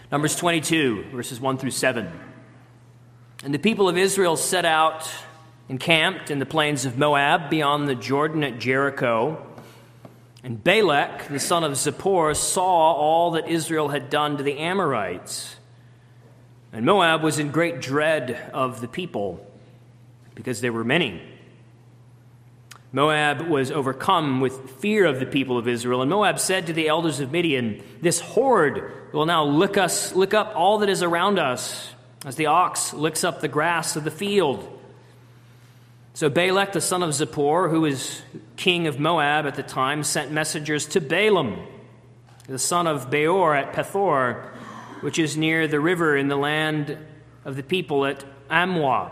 Numbers 22, verses 1 through 7. And the people of Israel set out, encamped in the plains of Moab, beyond the Jordan at Jericho. And Balak, the son of Zippor, saw all that Israel had done to the Amorites. And Moab was in great dread of the people, because there were many. Moab was overcome with fear of the people of Israel. And Moab said to the elders of Midian, "This horde will now lick up all that is around us, as the ox licks up the grass of the field." So Balak, the son of Zippor, who was king of Moab at the time, sent messengers to Balaam, the son of Beor at Pethor, which is near the river in the land of the people at Amwah,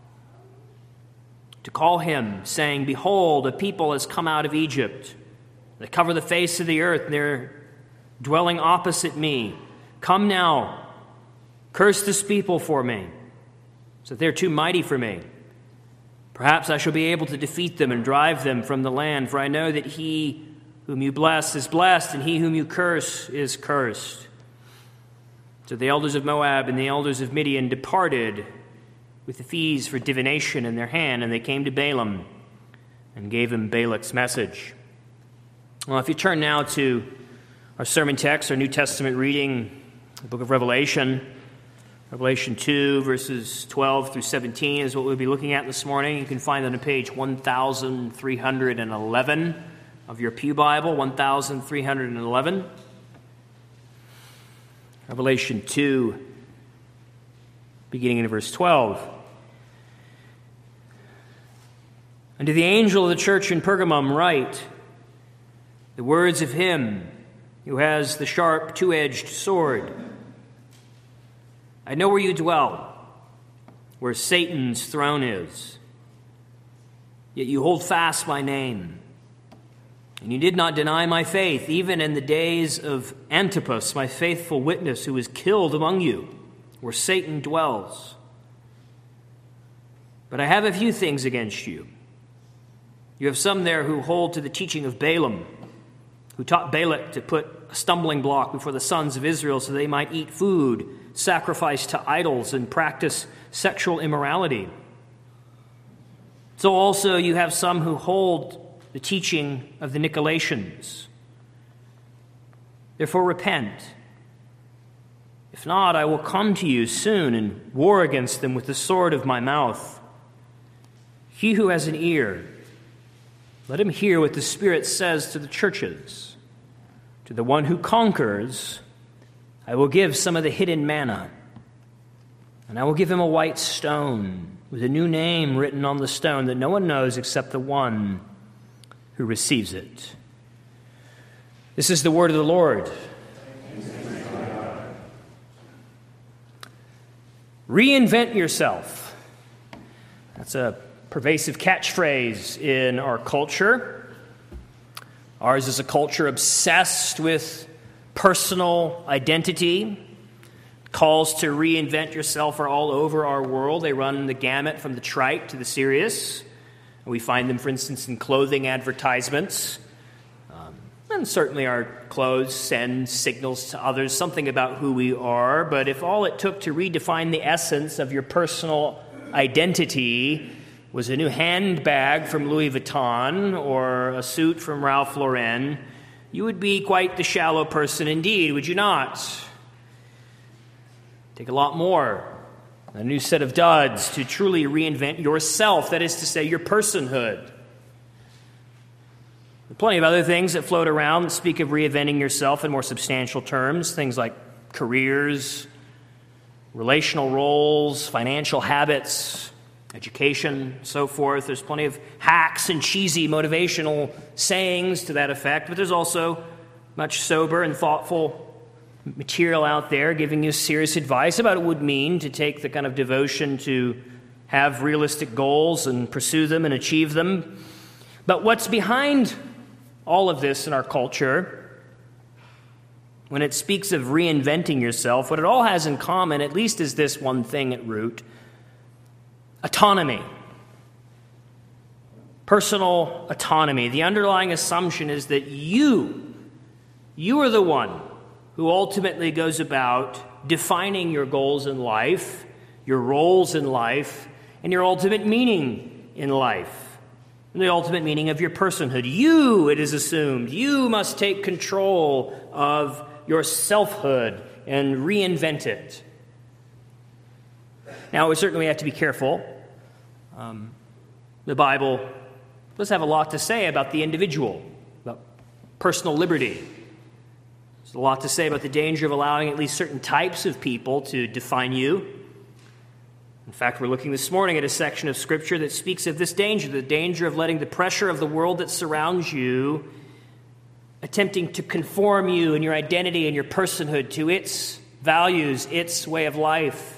to call him, saying, "Behold, a people has come out of Egypt. They cover the face of the earth, and they're dwelling opposite me. Come now, curse this people for me, so that they're too mighty for me. Perhaps I shall be able to defeat them and drive them from the land, for I know that he whom you bless is blessed, and he whom you curse is cursed." So the elders of Moab and the elders of Midian departed with the fees for divination in their hand, and they came to Balaam and gave him Balak's message. Well, if you turn now to our sermon text, our New Testament reading, the book of Revelation 2, verses 12 through 17 is what we'll be looking at this morning. You can find that on page 1311 of your Pew Bible, 1311. Revelation 2, beginning in verse 12. "And to the angel of the church in Pergamum write the words of him who has the sharp two-edged sword. I know where you dwell, where Satan's throne is. Yet you hold fast my name, and you did not deny my faith, even in the days of Antipas, my faithful witness, who was killed among you, where Satan dwells. But I have a few things against you. You have some there who hold to the teaching of Balaam, who taught Balak to put a stumbling block before the sons of Israel so they might eat food sacrificed to idols and practice sexual immorality. So also you have some who hold the teaching of the Nicolaitans. Therefore repent. If not, I will come to you soon and war against them with the sword of my mouth. He who has an ear, let him hear what the Spirit says to the churches. To the one who conquers, I will give some of the hidden manna, and I will give him a white stone with a new name written on the stone that no one knows except the one who receives it." This is the word of the Lord. Reinvent yourself. That's a pervasive catchphrase in our culture. Ours is a culture obsessed with personal identity. Calls to reinvent yourself are all over our world. They run the gamut from the trite to the serious. We find them, for instance, in clothing advertisements. And certainly our clothes send signals to others, something about who we are. But if all it took to redefine the essence of your personal identity was a new handbag from Louis Vuitton or a suit from Ralph Lauren, you would be quite the shallow person indeed, would you not? Take a lot more, a new set of duds to truly reinvent yourself, that is to say, your personhood. There are plenty of other things that float around that speak of reinventing yourself in more substantial terms, things like careers, relational roles, financial habits, education, so forth. There's plenty of hacks and cheesy motivational sayings to that effect, but there's also much sober and thoughtful material out there giving you serious advice about what it would mean to take the kind of devotion to have realistic goals and pursue them and achieve them. But what's behind all of this in our culture, when it speaks of reinventing yourself, what it all has in common, at least, is this one thing at root: autonomy. Personal autonomy. The underlying assumption is that you are the one who ultimately goes about defining your goals in life, your roles in life, and your ultimate meaning in life, and the ultimate meaning of your personhood. You, it is assumed, you must take control of your selfhood and reinvent it. Now, we certainly have to be careful. The Bible does have a lot to say about the individual, about personal liberty. There's a lot to say about the danger of allowing at least certain types of people to define you. In fact, we're looking this morning at a section of Scripture that speaks of this danger, the danger of letting the pressure of the world that surrounds you, attempting to conform you and your identity and your personhood to its values, its way of life.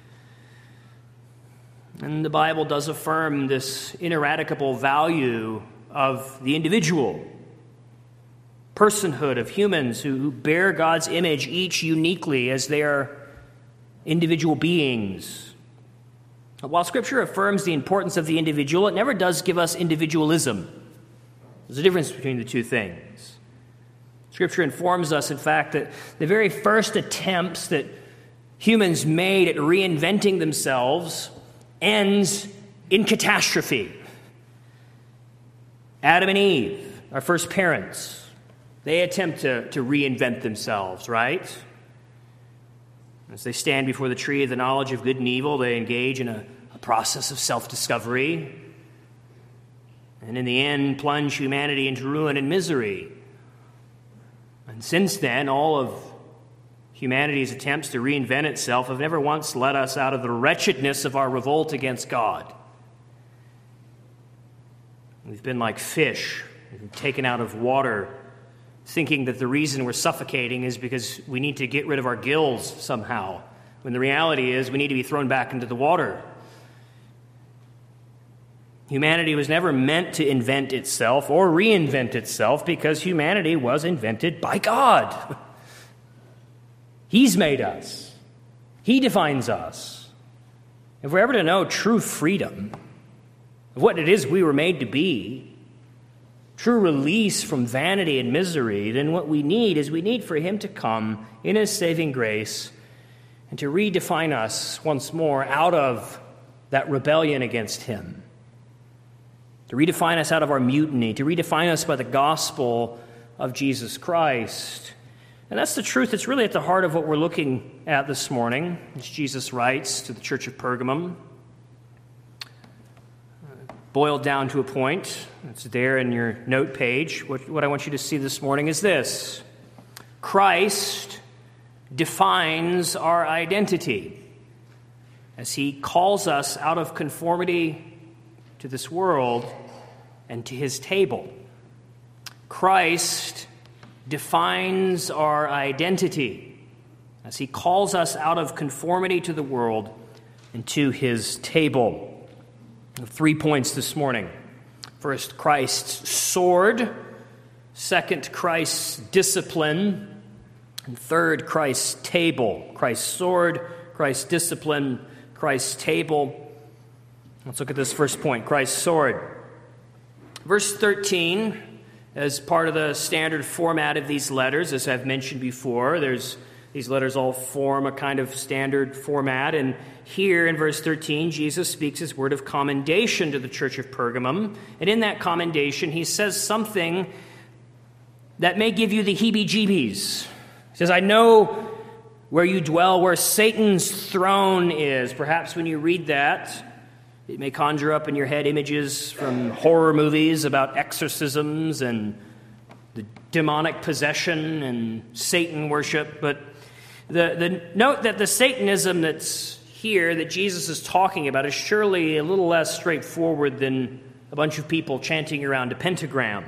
And the Bible does affirm this ineradicable value of the individual, personhood of humans who bear God's image each uniquely as they are individual beings. While Scripture affirms the importance of the individual, it never does give us individualism. There's a difference between the two things. Scripture informs us, in fact, that the very first attempts that humans made at reinventing themselves ends in catastrophe. Adam and Eve, our first parents, they attempt to reinvent themselves, right? As they stand before the tree of the knowledge of good and evil, they engage in a process of self-discovery, and in the end plunge humanity into ruin and misery. And since then, all of humanity's attempts to reinvent itself have never once led us out of the wretchedness of our revolt against God. We've been like fish, taken out of water, thinking that the reason we're suffocating is because we need to get rid of our gills somehow, when the reality is we need to be thrown back into the water. Humanity was never meant to invent itself or reinvent itself because humanity was invented by God. He's made us. He defines us. If we're ever to know true freedom of what it is we were made to be, true release from vanity and misery, then what we need for Him to come in His saving grace and to redefine us once more out of that rebellion against Him, to redefine us out of our mutiny, to redefine us by the gospel of Jesus Christ. And that's the truth that's really at the heart of what we're looking at this morning, as Jesus writes to the church of Pergamum. Boiled down to a point, it's there in your note page. What I want you to see this morning is this: Christ defines our identity as He calls us out of conformity to this world and to His table. Christ defines our identity as He calls us out of conformity to the world and to His table. 3 points this morning. First, Christ's sword. Second, Christ's discipline. And third, Christ's table. Christ's sword, Christ's discipline, Christ's table. Let's look at this first point, Christ's sword. Verse 13, as part of the standard format of these letters, as I've mentioned before, these letters all form a kind of standard format. And here in verse 13, Jesus speaks His word of commendation to the church of Pergamum. And in that commendation, He says something that may give you the heebie-jeebies. He says, I know where you dwell, where Satan's throne is. Perhaps when you read that, it may conjure up in your head images from horror movies about exorcisms and the demonic possession and Satan worship. But the note that the Satanism that's here that Jesus is talking about is surely a little less straightforward than a bunch of people chanting around a pentagram.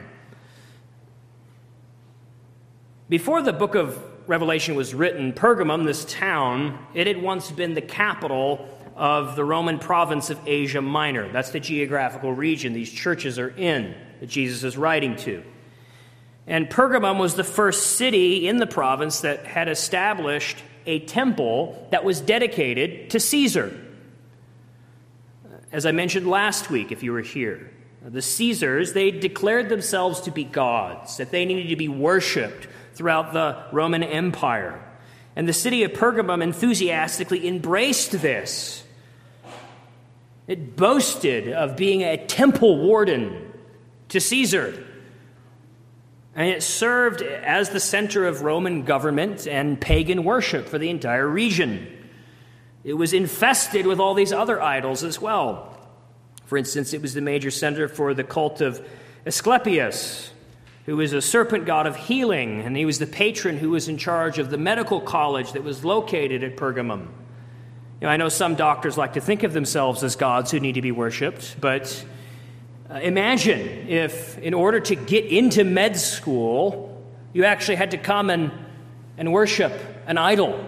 Before the book of Revelation was written, Pergamum, this town, it had once been the capital of the Roman province of Asia Minor. That's the geographical region these churches are in, that Jesus is writing to. And Pergamum was the first city in the province that had established a temple that was dedicated to Caesar. As I mentioned last week, if you were here, the Caesars, they declared themselves to be gods, that they needed to be worshipped throughout the Roman Empire. And the city of Pergamum enthusiastically embraced this. It boasted of being a temple warden to Caesar. And it served as the center of Roman government and pagan worship for the entire region. It was infested with all these other idols as well. For instance, it was the major center for the cult of Asclepius, who was a serpent god of healing, and he was the patron who was in charge of the medical college that was located at Pergamum. I know some doctors like to think of themselves as gods who need to be worshipped, but imagine if, in order to get into med school, you actually had to come and worship an idol.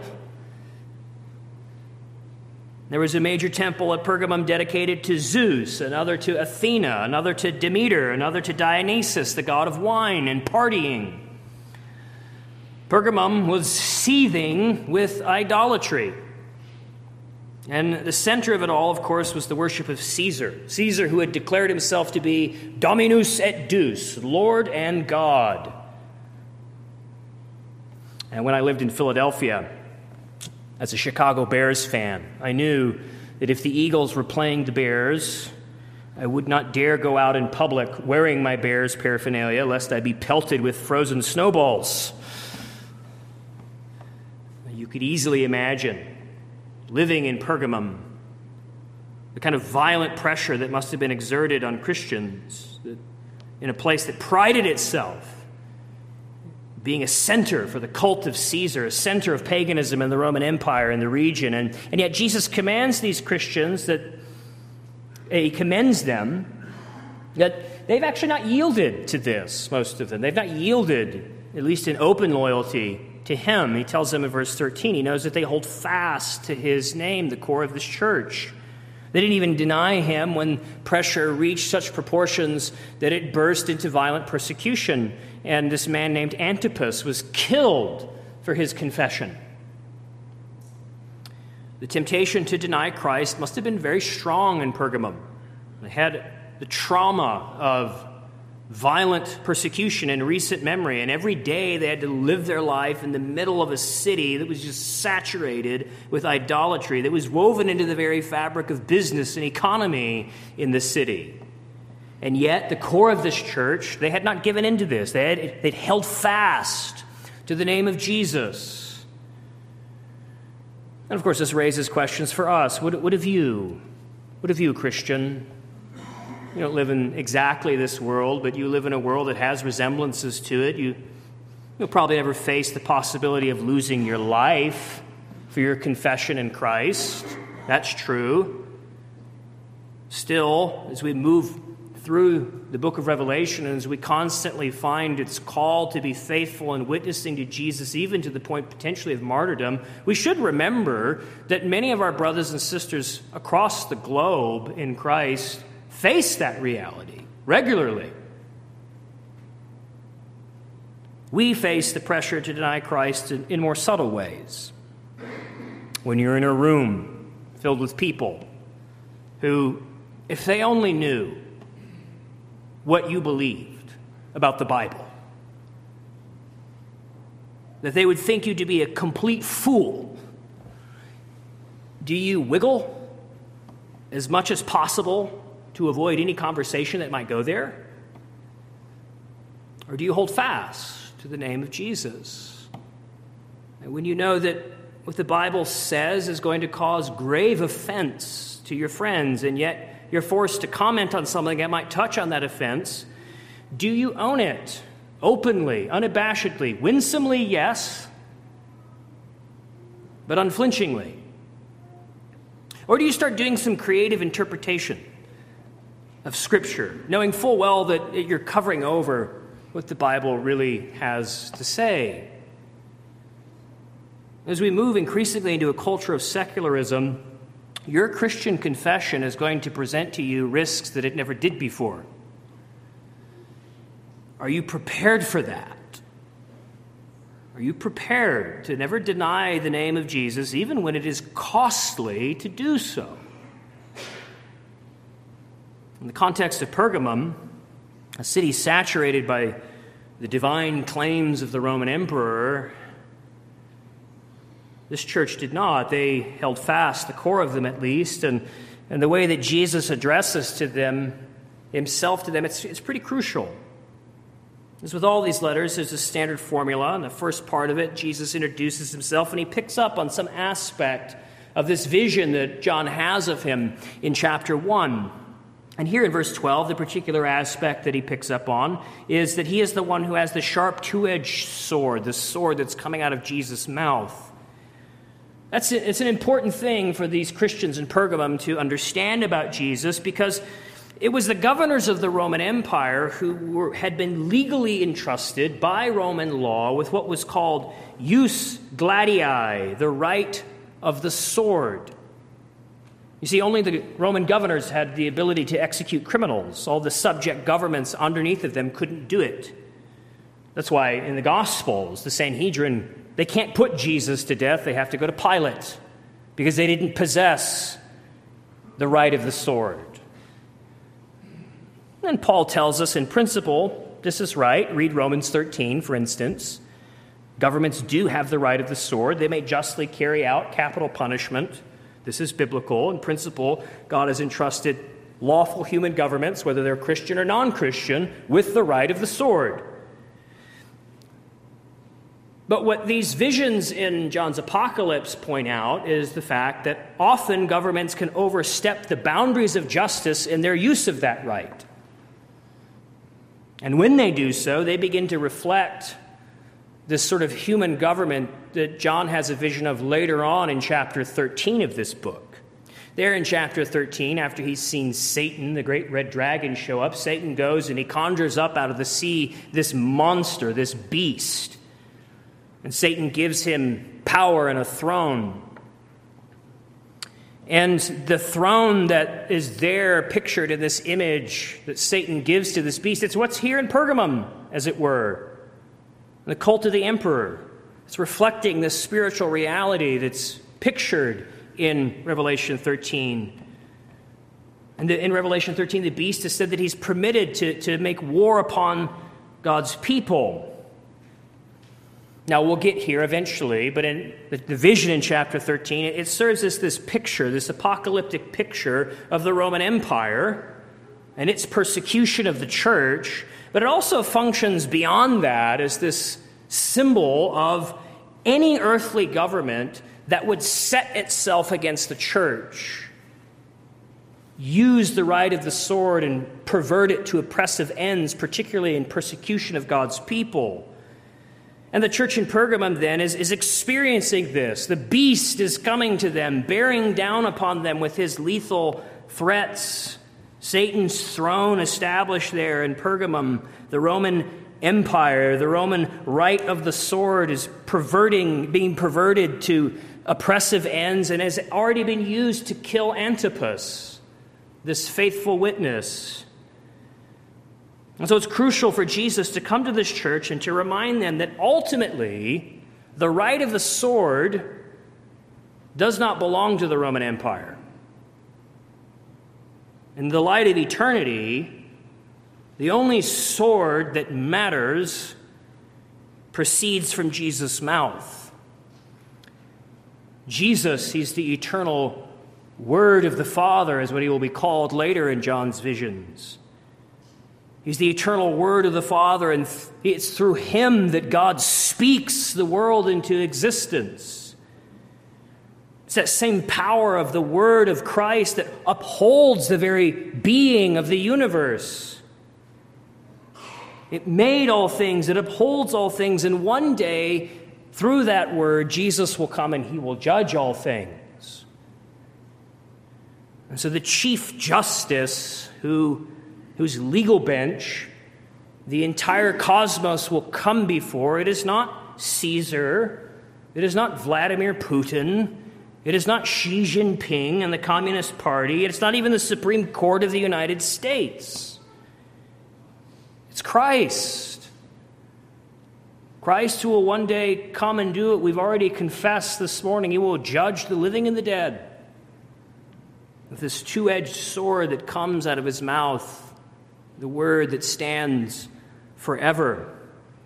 There was a major temple at Pergamum dedicated to Zeus, another to Athena, another to Demeter, another to Dionysus, the god of wine and partying. Pergamum was seething with idolatry. And the center of it all, of course, was the worship of Caesar. Caesar, who had declared himself to be Dominus et Deus, Lord and God. And when I lived in Philadelphia, as a Chicago Bears fan, I knew that if the Eagles were playing the Bears, I would not dare go out in public wearing my Bears paraphernalia, lest I be pelted with frozen snowballs. You could easily imagine living in Pergamum, the kind of violent pressure that must have been exerted on Christians in a place that prided itself being a center for the cult of Caesar, a center of paganism in the Roman Empire in the region. And yet Jesus commands these Christians that he commends them that they've actually not yielded to this, most of them. They've not yielded, at least in open loyalty, to him. He tells them in verse 13, he knows that they hold fast to his name, the core of this church. They didn't even deny him when pressure reached such proportions that it burst into violent persecution. And this man named Antipas was killed for his confession. The temptation to deny Christ must have been very strong in Pergamum. They had the trauma of violent persecution in recent memory, and every day they had to live their life in the middle of a city that was just saturated with idolatry, that was woven into the very fabric of business and economy in the city. And yet, the core of this church, they had not given into this. They'd held fast to the name of Jesus. And of course, this raises questions for us. What of you? What of you, Christian? You don't live in exactly this world, but you live in a world that has resemblances to it. You'll probably never face the possibility of losing your life for your confession in Christ. That's true. Still, as we move through the book of Revelation, and as we constantly find its call to be faithful and witnessing to Jesus, even to the point potentially of martyrdom, we should remember that many of our brothers and sisters across the globe in Christ face that reality regularly. We face the pressure to deny Christ in more subtle ways. When you're in a room filled with people who, if they only knew what you believed about the Bible, that they would think you to be a complete fool, do you wiggle as much as possible to avoid any conversation that might go there? Or do you hold fast to the name of Jesus? And when you know that what the Bible says is going to cause grave offense to your friends, and yet you're forced to comment on something that might touch on that offense, do you own it openly, unabashedly, winsomely, yes, but unflinchingly? Or do you start doing some creative interpretation of Scripture, knowing full well that you're covering over what the Bible really has to say? As we move increasingly into a culture of secularism, your Christian confession is going to present to you risks that it never did before. Are you prepared for that? Are you prepared to never deny the name of Jesus, even when it is costly to do so? In the context of Pergamum, a city saturated by the divine claims of the Roman emperor, this church did not. They held fast, the core of them at least, and the way that Jesus addresses to them, himself to them, it's pretty crucial. As with all these letters, there's a standard formula. In the first part of it, Jesus introduces himself, and he picks up on some aspect of this vision that John has of him in chapter 1. And here in verse 12, the particular aspect that he picks up on is that he is the one who has the sharp two-edged sword, the sword that's coming out of Jesus' mouth. It's an important thing for these Christians in Pergamum to understand about Jesus, because it was the governors of the Roman Empire who had been legally entrusted by Roman law with what was called jus gladii, the right of the sword. You see, only the Roman governors had the ability to execute criminals. All the subject governments underneath of them couldn't do it. That's why in the Gospels, the Sanhedrin, they can't put Jesus to death. They have to go to Pilate because they didn't possess the right of the sword. And Paul tells us in principle, this is right. Read Romans 13, for instance. Governments do have the right of the sword. They may justly carry out capital punishment. This is biblical. In principle, God has entrusted lawful human governments, whether they're Christian or non-Christian, with the right of the sword. But what these visions in John's Apocalypse point out is the fact that often governments can overstep the boundaries of justice in their use of that right. And when they do so, they begin to reflect this sort of human government that John has a vision of later on in chapter 13 of this book. There in chapter 13, after he's seen Satan, the great red dragon, show up, Satan goes and he conjures up out of the sea this monster, this beast. And Satan gives him power and a throne. And the throne that is there pictured in this image that Satan gives to this beast, it's what's here in Pergamum, as it were. The cult of the emperor. It's reflecting this spiritual reality that's pictured in Revelation 13. And in Revelation 13, the beast has said that he's permitted to make war upon God's people. Now, we'll get here eventually, but in the vision in chapter 13, it serves as this picture, this apocalyptic picture of the Roman Empire and its persecution of the church, but it also functions beyond that as this symbol of any earthly government that would set itself against the church, use the right of the sword and pervert it to oppressive ends, particularly in persecution of God's people. And the church in Pergamum then is experiencing this. The beast is coming to them, bearing down upon them with his lethal threats. Satan's throne established there in Pergamum. The Roman Empire, the Roman right of the sword is being perverted to oppressive ends and has already been used to kill Antipas, this faithful witness. And so it's crucial for Jesus to come to this church and to remind them that ultimately the right of the sword does not belong to the Roman Empire. In the light of eternity, the only sword that matters proceeds from Jesus' mouth. Jesus, he's the eternal Word of the Father, is what he will be called later in John's visions. He's the eternal Word of the Father, and it's through him that God speaks the world into existence. It's that same power of the Word of Christ that upholds the very being of the universe. It made all things, it upholds all things, and one day, through that Word, Jesus will come and he will judge all things. And so the Chief Justice, whose legal bench the entire cosmos will come before, it is not Caesar, it is not Vladimir Putin, it is not Xi Jinping and the Communist Party, it's not even the Supreme Court of the United States. It's Christ. Christ who will one day come and do it. We've already confessed this morning, he will judge the living and the dead with this two-edged sword that comes out of his mouth, the word that stands forever.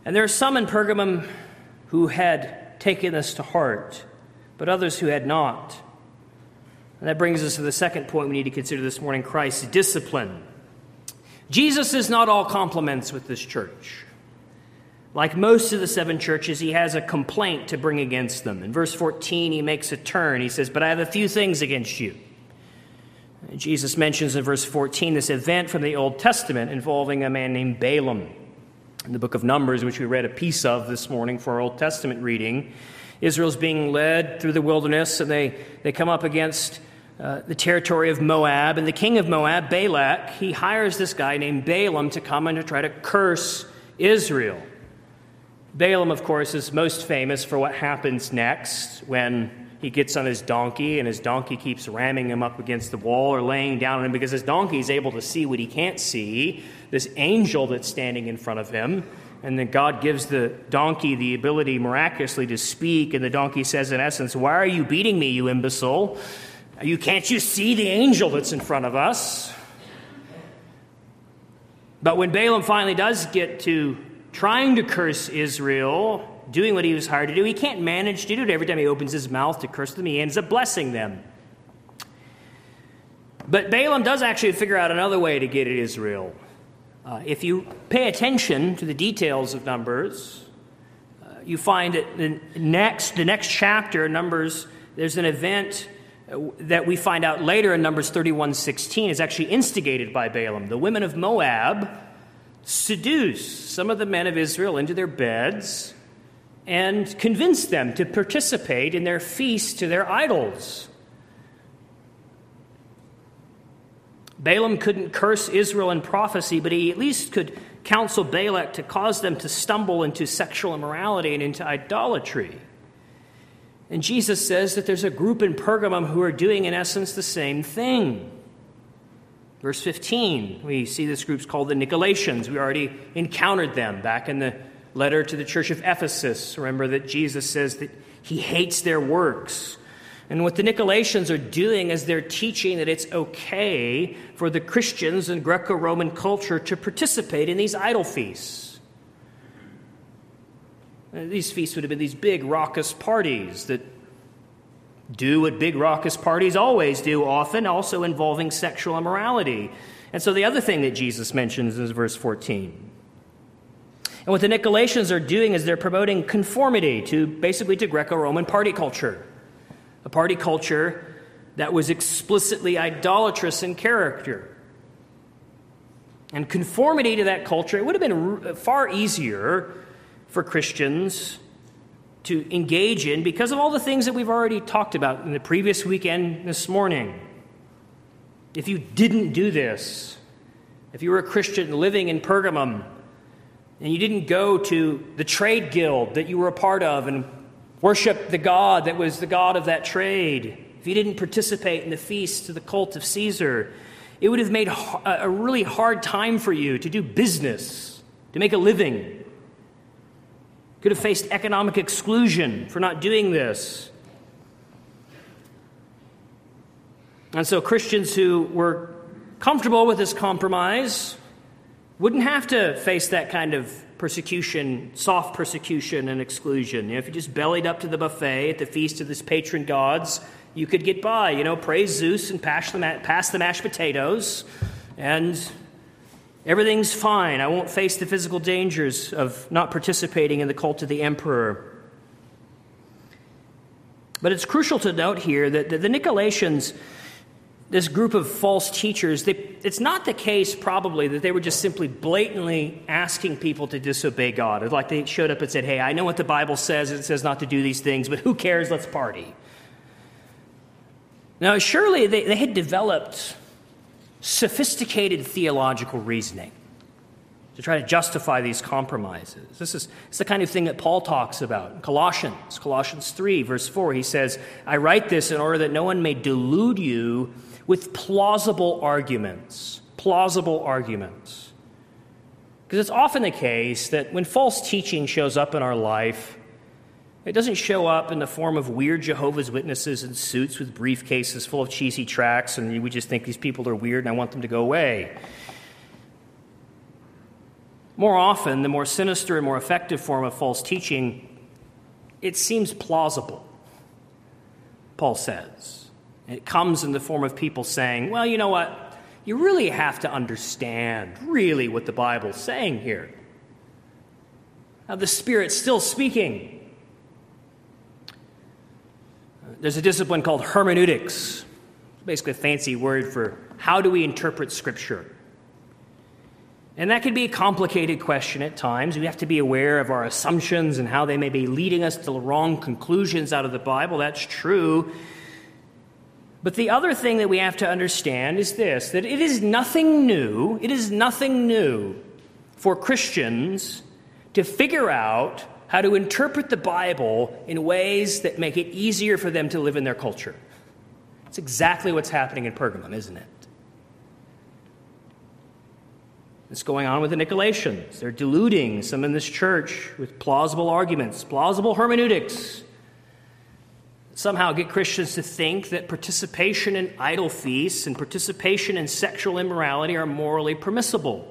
And there are some in Pergamum who had taken this to heart, but others who had not. And that brings us to the second point we need to consider this morning, Christ's discipline. Jesus is not all compliments with this church. Like most of the 7 churches, he has a complaint to bring against them. In verse 14, he makes a turn. He says, "But I have a few things against you." And Jesus mentions in verse 14 this event from the Old Testament involving a man named Balaam. In the book of Numbers, which we read a piece of this morning for our Old Testament reading, Israel's being led through the wilderness, and they come up against the territory of Moab. And the king of Moab, Balak, he hires this guy named Balaam to come and to try to curse Israel. Balaam, of course, is most famous for what happens next when he gets on his donkey and his donkey keeps ramming him up against the wall or laying down on him because his donkey is able to see what he can't see, this angel that's standing in front of him. And then God gives the donkey the ability miraculously to speak, and the donkey says, in essence, "Why are you beating me, you imbecile? Can't you see the angel that's in front of us?" But when Balaam finally does get to trying to curse Israel, doing what he was hired to do, he can't manage to do it. Every time he opens his mouth to curse them, he ends up blessing them. But Balaam does actually figure out another way to get at Israel. If you pay attention to the details of Numbers, you find that the next chapter, Numbers, there's an event that we find out later in Numbers 31:16 is actually instigated by Balaam. The women of Moab seduce some of the men of Israel into their beds and convince them to participate in their feast to their idols. Balaam couldn't curse Israel in prophecy, but he at least could counsel Balak to cause them to stumble into sexual immorality and into idolatry. And Jesus says that there's a group in Pergamum who are doing, in essence, the same thing. Verse 15, we see this group's called the Nicolaitans. We already encountered them back in the letter to the church of Ephesus. Remember that Jesus says that he hates their works. And what the Nicolaitans are doing is they're teaching that it's okay for the Christians in Greco-Roman culture to participate in these idol feasts. These feasts would have been these big raucous parties that do what big raucous parties always do, often also involving sexual immorality. And so the other thing that Jesus mentions is verse 14. And what the Nicolaitans are doing is they're promoting conformity to Greco-Roman party culture. A party culture that was explicitly idolatrous in character. And conformity to that culture, it would have been far easier for Christians to engage in because of all the things that we've already talked about in the previous weekend this morning. If you didn't do this, if you were a Christian living in Pergamum, and you didn't go to the trade guild that you were a part of and worship the god that was the god of that trade, if you didn't participate in the feast to the cult of Caesar, it would have made a really hard time for you to do business, to make a living. Could have faced economic exclusion for not doing this. And so Christians who were comfortable with this compromise wouldn't have to face that kind of persecution, soft persecution and exclusion. If you just bellied up to the buffet at the feast of this patron gods, you could get by. Praise Zeus and pass the mashed potatoes, and everything's fine. I won't face the physical dangers of not participating in the cult of the emperor. But it's crucial to note here that the Nicolaitans, this group of false teachers, it's not the case probably that they were just simply blatantly asking people to disobey God. It's like they showed up and said, hey, I know what the Bible says. It says not to do these things, but who cares? Let's party. Now, surely they had developed sophisticated theological reasoning to try to justify these compromises. This is the kind of thing that Paul talks about in Colossians 3, verse 4. He says, I write this in order that no one may delude you with plausible arguments. Plausible arguments. Because it's often the case that when false teaching shows up in our life, it doesn't show up in the form of weird Jehovah's Witnesses in suits with briefcases full of cheesy tracts, and we just think these people are weird and I want them to go away. More often, the more sinister and more effective form of false teaching, it seems plausible, Paul says. It comes in the form of people saying, well, you know what? You really have to understand really what the Bible's saying here. Now, the Spirit's still speaking. There's a discipline called hermeneutics. It's basically a fancy word for how do we interpret Scripture. And that can be a complicated question at times. We have to be aware of our assumptions and how they may be leading us to the wrong conclusions out of the Bible. That's true. But the other thing that we have to understand is this, that it is nothing new for Christians to figure out how to interpret the Bible in ways that make it easier for them to live in their culture. It's exactly what's happening in Pergamum, isn't it? It's going on with the Nicolaitans. They're deluding some in this church with plausible arguments, plausible hermeneutics. Somehow get Christians to think that participation in idol feasts and participation in sexual immorality are morally permissible.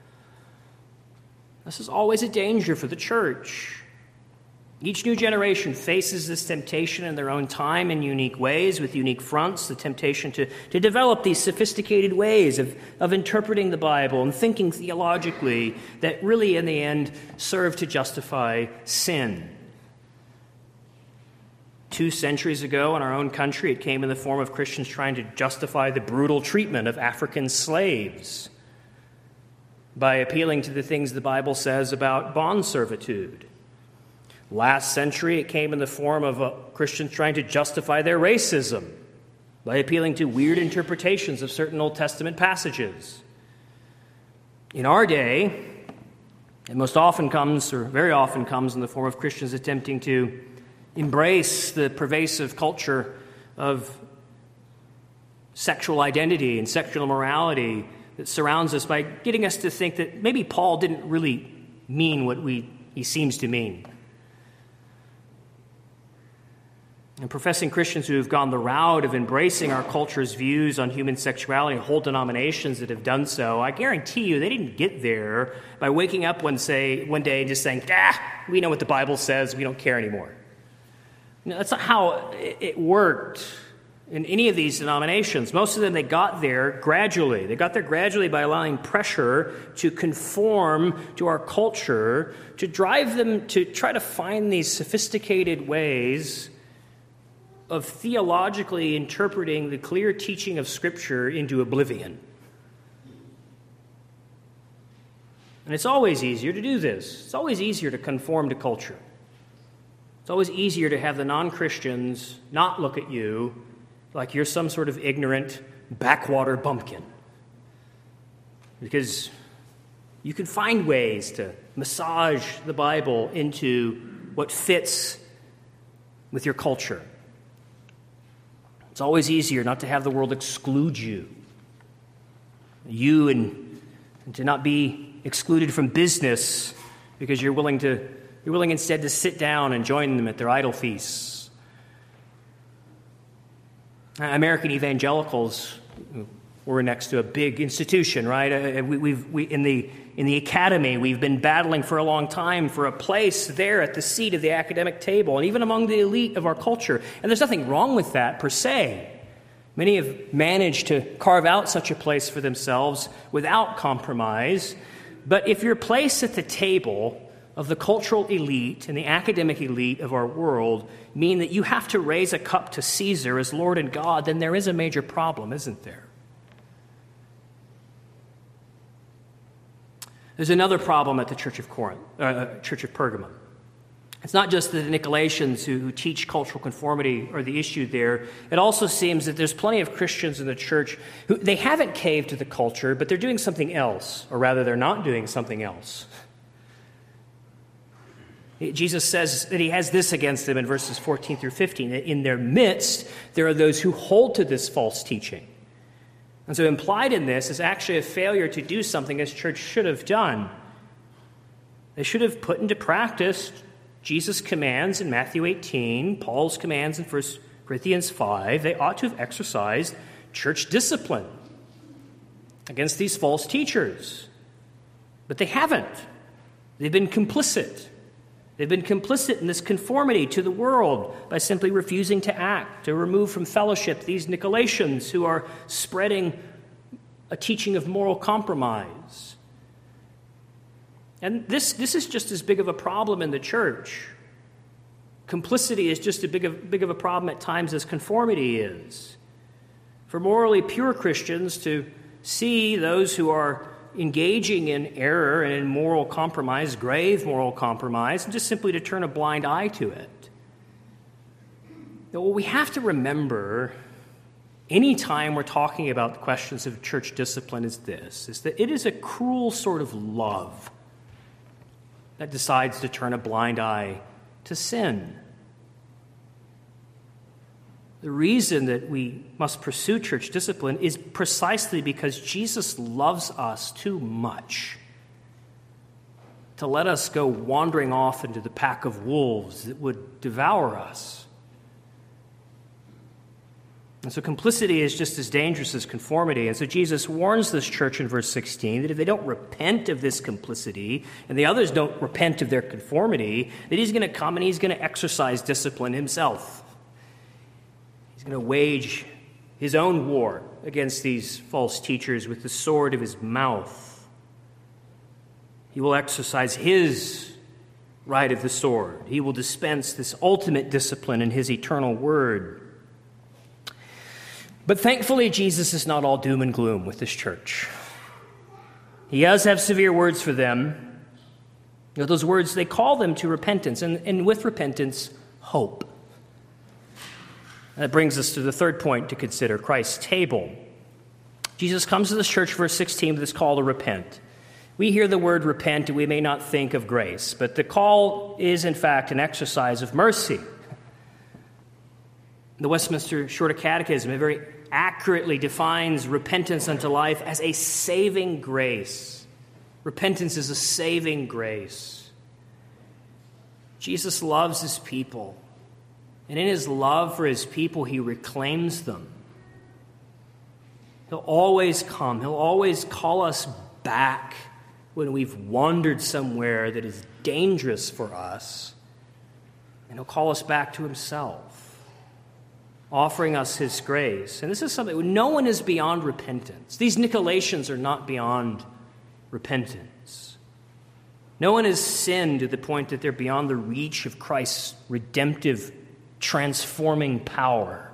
This is always a danger for the church. Each new generation faces this temptation in their own time in unique ways, with unique fronts, the temptation to develop these sophisticated ways of interpreting the Bible and thinking theologically that really in the end serve to justify sin. 2 centuries ago in our own country, it came in the form of Christians trying to justify the brutal treatment of African slaves by appealing to the things the Bible says about bond servitude. Last century, it came in the form of Christians trying to justify their racism by appealing to weird interpretations of certain Old Testament passages. In our day, it most often comes, or very often comes, in the form of Christians attempting to embrace the pervasive culture of sexual identity and sexual immorality that surrounds us by getting us to think that maybe Paul didn't really mean what he seems to mean. And professing Christians who have gone the route of embracing our culture's views on human sexuality, whole denominations that have done so, I guarantee you they didn't get there by waking up one day and just saying, we know what the Bible says, we don't care anymore. No, that's not how it worked in any of these denominations. Most of them, they got there gradually. They got there gradually by allowing pressure to conform to our culture, to drive them to try to find these sophisticated ways of theologically interpreting the clear teaching of Scripture into oblivion. And it's always easier to do this. It's always easier to conform to culture. It's always easier to have the non-Christians not look at you like you're some sort of ignorant backwater bumpkin. Because you can find ways to massage the Bible into what fits with your culture. It's always easier not to have the world exclude you. And to not be excluded from business because you're willing instead to sit down and join them at their idol feasts. American evangelicals were next to a big institution, right? We in the academy, we've been battling for a long time for a place there at the seat of the academic table, and even among the elite of our culture. And there's nothing wrong with that per se. Many have managed to carve out such a place for themselves without compromise. But if you're placed at the table of the cultural elite and the academic elite of our world mean that you have to raise a cup to Caesar as Lord and God, then there is a major problem, isn't there? There's another problem at the Church of Pergamum. It's not just the Nicolaitans who teach cultural conformity are the issue there. It also seems that there's plenty of Christians in the church who they haven't caved to the culture, but they're doing something else, or rather they're not doing something else. Jesus says that he has this against them in verses 14 through 15, that in their midst there are those who hold to this false teaching. And so implied in this is actually a failure to do something as church should have done. They should have put into practice Jesus' commands in Matthew 18, Paul's commands in 1 Corinthians 5. They ought to have exercised church discipline against these false teachers. But they haven't. They've been complicit. They've been complicit in this conformity to the world by simply refusing to act, to remove from fellowship these Nicolaitans who are spreading a teaching of moral compromise. And this is just as big of a problem in the church. Complicity is just as big of a problem at times as conformity is. For morally pure Christians to see those who are engaging in error and in moral compromise, grave moral compromise, and just simply to turn a blind eye to it. Now, what we have to remember anytime we're talking about the questions of church discipline is that it is a cruel sort of love that decides to turn a blind eye to sin. The reason that we must pursue church discipline is precisely because Jesus loves us too much to let us go wandering off into the pack of wolves that would devour us. And so complicity is just as dangerous as conformity. And so Jesus warns this church in verse 16 that if they don't repent of this complicity and the others don't repent of their conformity, that he's going to come and he's going to exercise discipline himself. He's going to wage his own war against these false teachers with the sword of his mouth. He will exercise his right of the sword. He will dispense this ultimate discipline in his eternal word. But thankfully, Jesus is not all doom and gloom with this church. He does have severe words for them. You know, those words, they call them to repentance, and with repentance, hope. That brings us to the third point to consider, Christ's table. Jesus comes to this church, verse 16, with this call to repent. We hear the word repent, and we may not think of grace, but the call is, in fact, an exercise of mercy. The Westminster Shorter Catechism, it very accurately defines repentance unto life as a saving grace. Repentance is a saving grace. Jesus loves his people, and in his love for his people, he reclaims them. He'll always come. He'll always call us back when we've wandered somewhere that is dangerous for us, and he'll call us back to himself, offering us his grace. And this is something, no one is beyond repentance. These Nicolaitans are not beyond repentance. No one has sinned to the point that they're beyond the reach of Christ's redemptive, transforming power.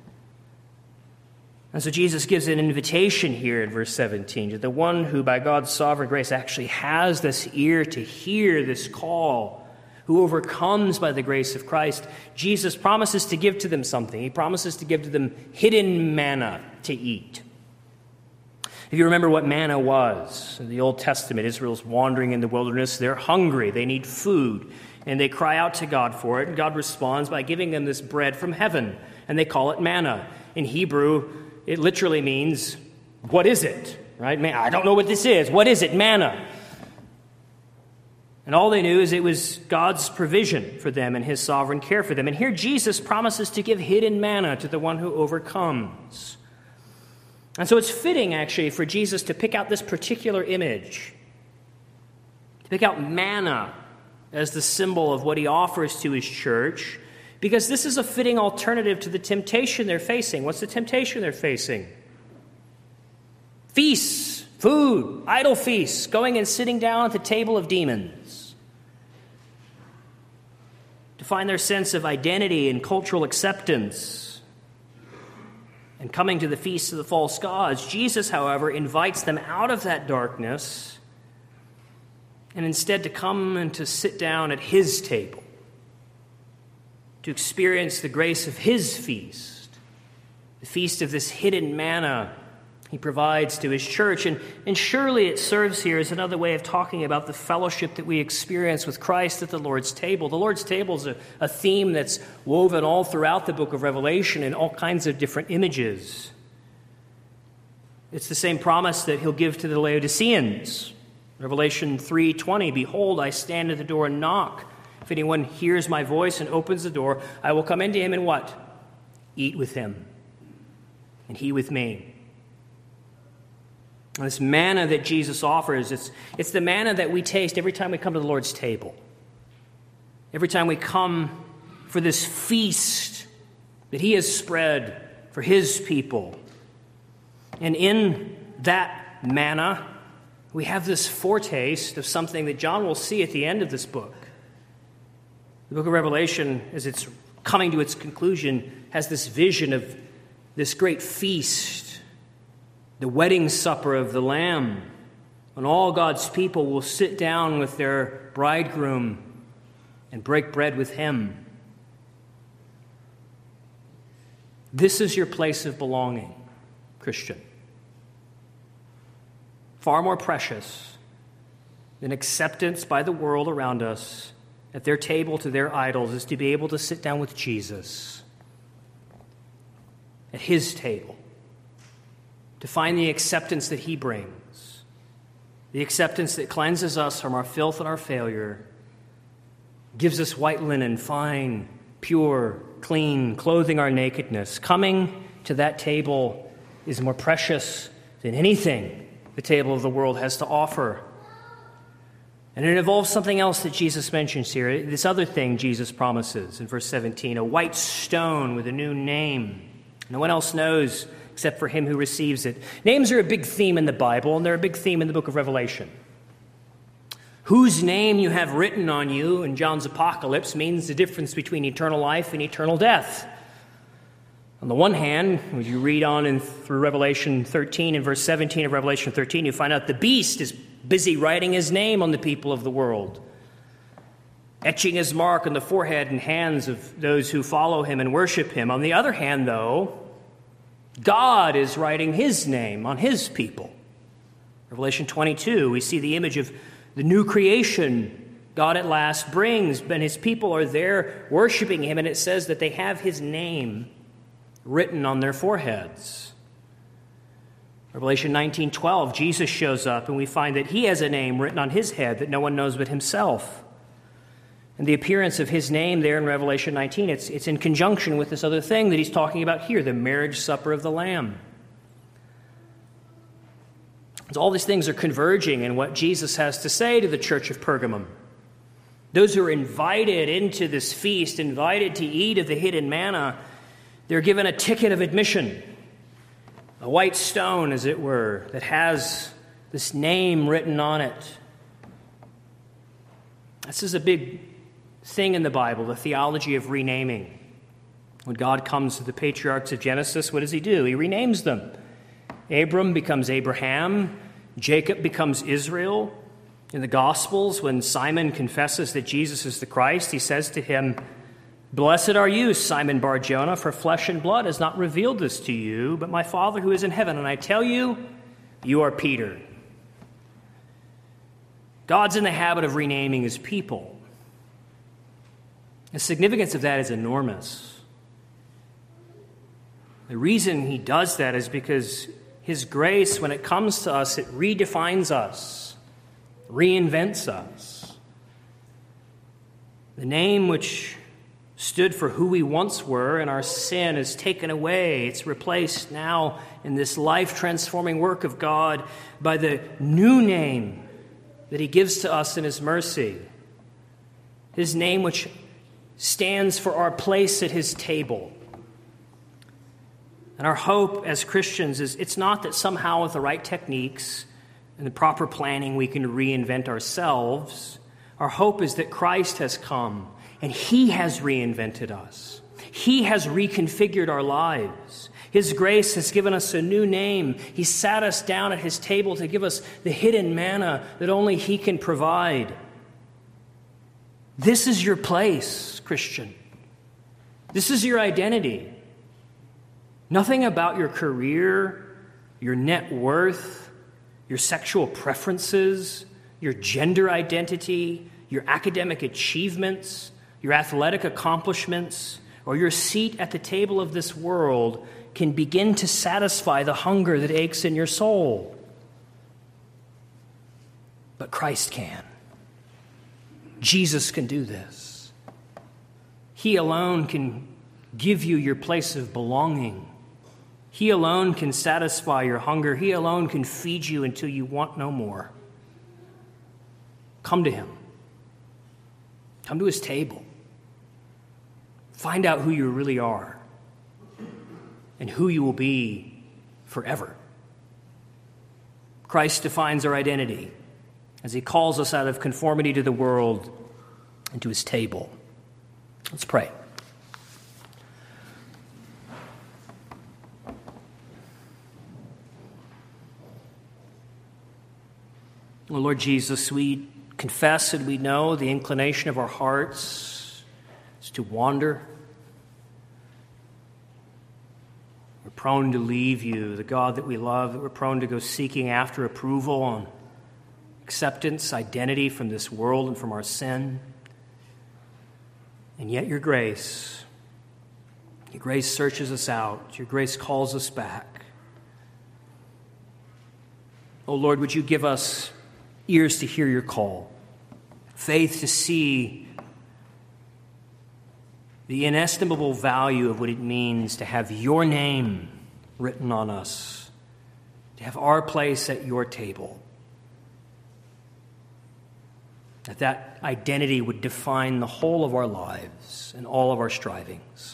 And so Jesus gives an invitation here in verse 17 to the one who by God's sovereign grace actually has this ear to hear this call, who overcomes by the grace of Christ. Jesus promises to give to them something. He promises to give to them hidden manna to eat. If you remember what manna was, in the Old Testament, Israel's wandering in the wilderness. They're hungry. They need food. And they cry out to God for it. And God responds by giving them this bread from heaven. And they call it manna. In Hebrew, it literally means, what is it? Right? I don't know what this is. What is it? Manna. And all they knew is it was God's provision for them and his sovereign care for them. And here Jesus promises to give hidden manna to the one who overcomes. And so it's fitting, actually, for Jesus to pick out this particular image, to pick out manna as the symbol of what he offers to his church, because this is a fitting alternative to the temptation they're facing. What's the temptation they're facing? Feasts, food, idol feasts, going and sitting down at the table of demons. To find their sense of identity and cultural acceptance and coming to the feasts of the false gods. Jesus, however, invites them out of that darkness and instead to come and to sit down at his table, to experience the grace of his feast, the feast of this hidden manna he provides to his church. And surely it serves here as another way of talking about the fellowship that we experience with Christ at the Lord's table. The Lord's table is a theme that's woven all throughout the book of Revelation in all kinds of different images. It's the same promise that he'll give to the Laodiceans. Revelation 3:20, "Behold, I stand at the door and knock. If anyone hears my voice and opens the door, I will come into him and" what? "Eat with him, and he with me." This manna that Jesus offers, it's the manna that we taste every time we come to the Lord's table. Every time we come for this feast that he has spread for his people. And in that manna, we have this foretaste of something that John will see at the end of this book. The book of Revelation, as it's coming to its conclusion, has this vision of this great feast, the wedding supper of the Lamb, when all God's people will sit down with their bridegroom and break bread with him. This is your place of belonging, Christian. Far more precious than acceptance by the world around us at their table to their idols is to be able to sit down with Jesus at his table, to find the acceptance that he brings, the acceptance that cleanses us from our filth and our failure, gives us white linen, fine, pure, clean, clothing our nakedness. Coming to that table is more precious than anything the table of the world has to offer. And it involves something else that Jesus mentions here. This other thing Jesus promises in verse 17, a white stone with a new name. No one else knows except for him who receives it. Names are a big theme in the Bible, and they're a big theme in the book of Revelation. Whose name you have written on you in John's apocalypse means the difference between eternal life and eternal death. On the one hand, when you read on through Revelation 13 and verse 17 of Revelation 13, you find out the beast is busy writing his name on the people of the world, etching his mark on the forehead and hands of those who follow him and worship him. On the other hand, though, God is writing his name on his people. Revelation 22, we see the image of the new creation God at last brings, and his people are there worshiping him, and it says that they have his name written on their foreheads. Revelation 19:12, Jesus shows up, and we find that he has a name written on his head that no one knows but himself. And the appearance of his name there in Revelation 19, it's in conjunction with this other thing that he's talking about here, the marriage supper of the Lamb. So all these things are converging in what Jesus has to say to the church of Pergamum. Those who are invited into this feast, invited to eat of the hidden manna, they're given a ticket of admission, a white stone, as it were, that has this name written on it. This is a big thing in the Bible, the theology of renaming. When God comes to the patriarchs of Genesis, what does he do? He renames them. Abram becomes Abraham. Jacob becomes Israel. In the Gospels, when Simon confesses that Jesus is the Christ, he says to him, "Blessed are you, Simon Bar-Jonah, for flesh and blood has not revealed this to you, but my Father who is in heaven. And I tell you, you are Peter." God's in the habit of renaming his people. The significance of that is enormous. The reason he does that is because his grace, when it comes to us, it redefines us, reinvents us. The name which stood for who we once were and our sin is taken away. It's replaced now in this life-transforming work of God by the new name that he gives to us in his mercy. His name which stands for our place at his table. And our hope as Christians is it's not that somehow with the right techniques and the proper planning we can reinvent ourselves. Our hope is that Christ has come and he has reinvented us. He has reconfigured our lives. His grace has given us a new name. He sat us down at his table to give us the hidden manna that only he can provide. This is your place, Christian. This is your identity. Nothing about your career, your net worth, your sexual preferences, your gender identity, your academic achievements, your athletic accomplishments, or your seat at the table of this world can begin to satisfy the hunger that aches in your soul. But Christ can. Jesus can do this. He alone can give you your place of belonging. He alone can satisfy your hunger. He alone can feed you until you want no more. Come to him. Come to his table. Find out who you really are and who you will be forever. Christ defines our identity as he calls us out of conformity to the world and to his table. Let's pray. Oh, Lord Jesus, we confess and we know the inclination of our hearts is to wander. We're prone to leave you, the God that we love, that we're prone to go seeking after approval and acceptance, identity from this world and from our sin. And yet your grace searches us out. Your grace calls us back. Oh Lord, would you give us ears to hear your call, faith to see the inestimable value of what it means to have your name written on us, to have our place at your table, that identity would define the whole of our lives and all of our strivings.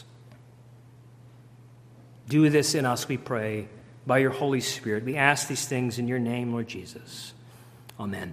Do this in us, we pray, by your Holy Spirit. We ask these things in your name, Lord Jesus. Amen.